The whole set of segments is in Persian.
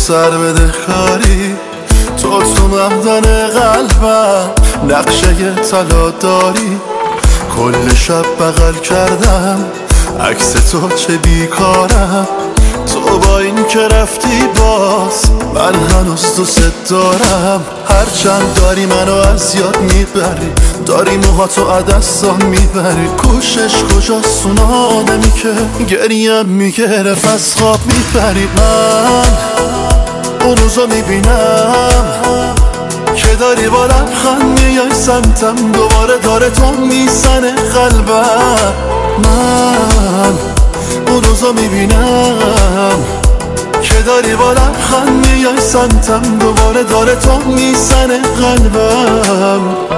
سر بده کاری، تو معدن قلبم نقشه طلا داری. کل شب بغل کردم عکس تو چه بیکارم، تو با این که رفتی باز من هنوز دوست دارم. هرچند داری منو از یاد میبری، داری موهاتو عدستان میبری. کوشش کجاست اون آدمی که گریم میگرف از خواب میبری. من اون روزو میبینم که داری با لبخند میای سمتم، دوباره داره تو میزنه قلبم. من اون روزو میبینم که داری با لبخند میای سمتم، دوباره داره تو میزنه قلبم.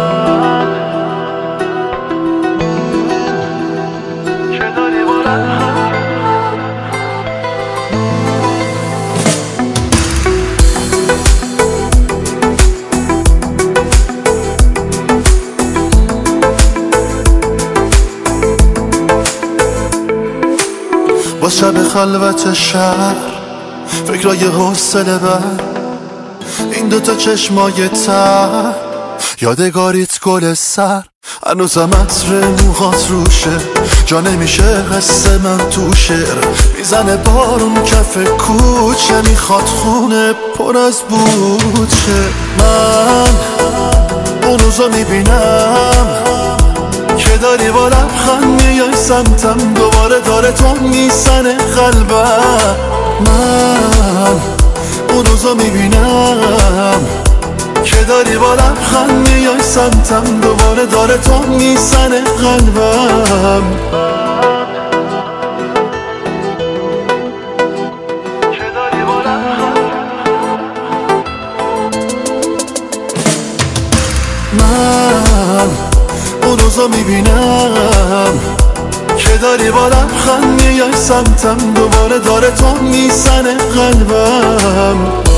با شب خلوت شهر فکرای حوصله بر، این دوتا چشمای تر یادگاریت گل سر. هنوزم عطر موهات روشه، جا نمیشه حس من تو شعر. میزنه بارون کف کوچه، میخواد خونه پر از بوچه. من اون روزو میبینم که داری با لبخند میای سمتم، دوباره داره تو میزنه قلبم. من اون روزو میبینم که داری با لبخند میای سمتم، دوباره داره تو میزنه قلبم. من اون روزو میبینم که داری با لبخند میای سمتم، دوباره داره تو میزنه قلبم.